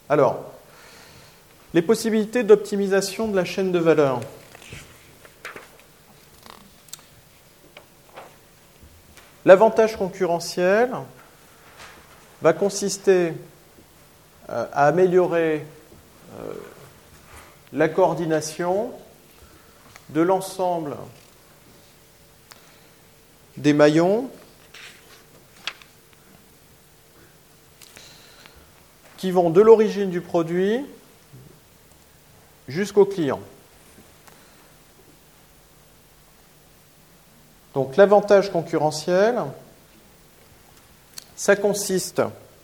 Alors, les possibilités d'optimisation de la chaîne de valeur. L'avantage concurrentiel va consister à améliorer la coordination de l'ensemble des maillons qui vont de l'origine du produit jusqu'au client. Donc l'avantage concurrentiel, ça consiste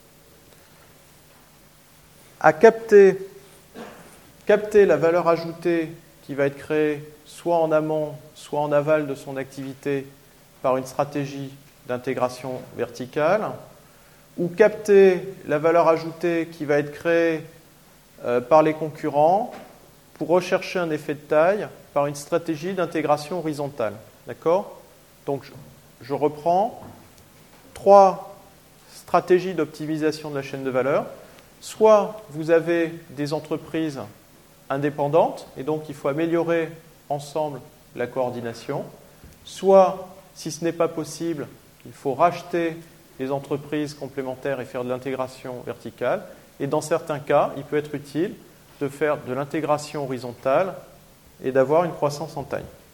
à capter la valeur ajoutée qui va être créée soit en amont, soit en aval de son activité par une stratégie d'intégration verticale, ou capter la valeur ajoutée qui va être créée par les concurrents pour rechercher un effet de taille par une stratégie d'intégration horizontale. D'accord ? Donc, je reprends 3 stratégies d'optimisation de la chaîne de valeur. Soit vous avez des entreprises indépendantes, et donc il faut améliorer ensemble la coordination. Soit, si ce n'est pas possible, il faut racheter les entreprises complémentaires et faire de l'intégration verticale. Et dans certains cas, il peut être utile de faire de l'intégration horizontale et d'avoir une croissance en taille.